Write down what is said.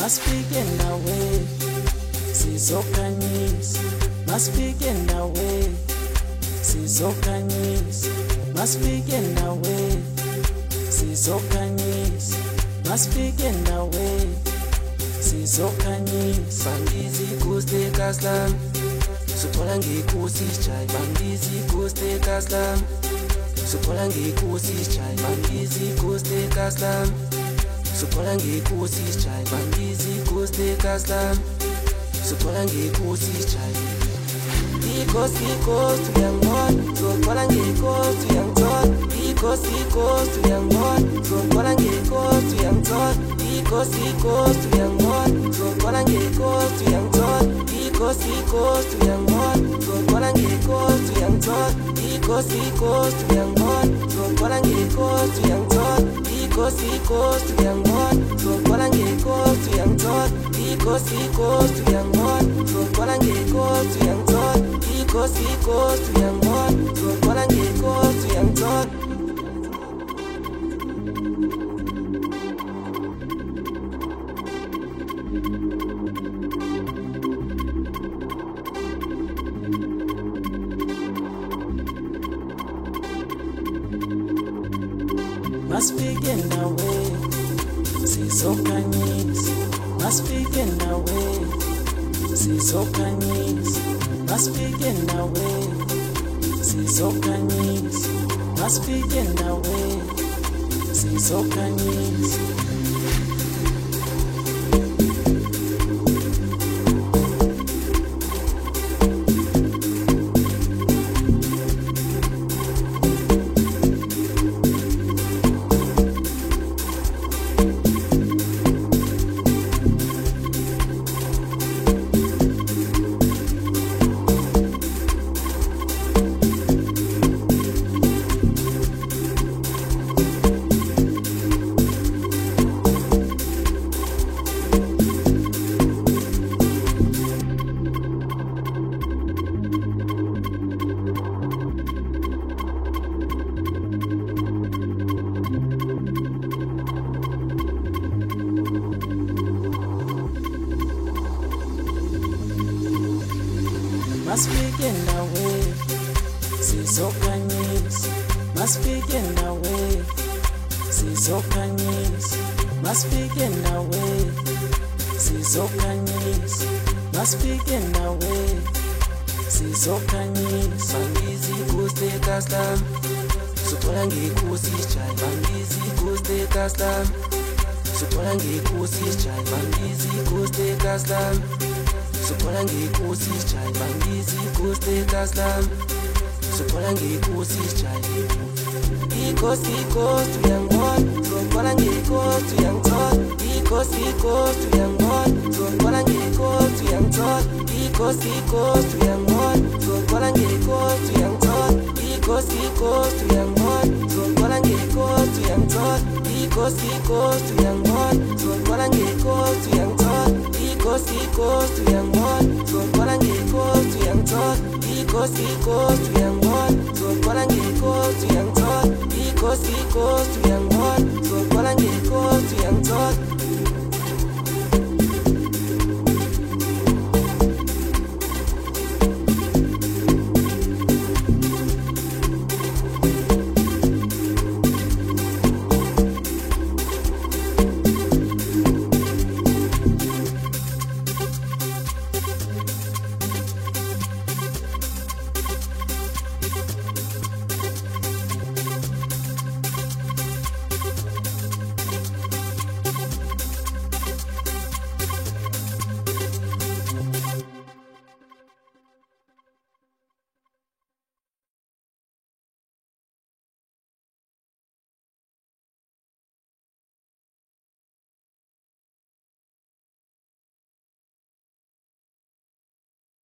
masifike nawe sizokhanyisa, masifike nawe sizokhanyisa, masifike nawe sizokhanyisa, masifike nawe sizokhanyisa. Bangizi kuste kaslam Supola ngikusi chai. Bangizi kuste kaslam Supola ngikusi chai. Bangizi kuste kaslam Supola ngikusi chai. Bangizi kuste kaslam Supola ngikusi chai. Ikos tu yang god Supola ngikos tu yang god. Ikos tu yang god Supola ngikos tu yang god. Ikos tu yang god Supola ngikos tu yang god. Ikos tu yang god Supola ngikos tu yang god. Ikos tu yang god Supola ngikos tu yang god. Ikos tu yang god Supola ngikos tu yang god. Ikos tu yang god Supola ngikos tu yang god. Ikos tu yang god Supola ngikos tu yang god. Masifike nawe sizokhanyisa, masifike nawe sizokhanyisa, masifike nawe sizokhanyisa, masifike nawe sizokhanyisa. Masifike nawe sizokhanyisa, masifike nawe sizokhanyisa, masifike nawe sizokhanyisa, masifike nawe sizokhanyisa. Bangizi kuste kaslam Supola ngikusi chai. Bangizi kuste kaslam Supola ngikusi chai. Bangizi kuste kaslam Supola ngikusi chai. Bangizi kuste kaslam Supola ngikusi chai. Ikos tu yang god Supola ngikos tu yang god. Ikos tu yang god Supola ngikos tu yang god. Ikos tu yang god Supola ngikos tu yang god. Ikos tu yang god Supola ngikos tu yang god. Ikos tu yang god Supola ngikos tu yang god. Ikos tu yang god Supola ngikos tu yang god. Ikos tu yang god Supola ngikos tu yang god. Ikos tu yang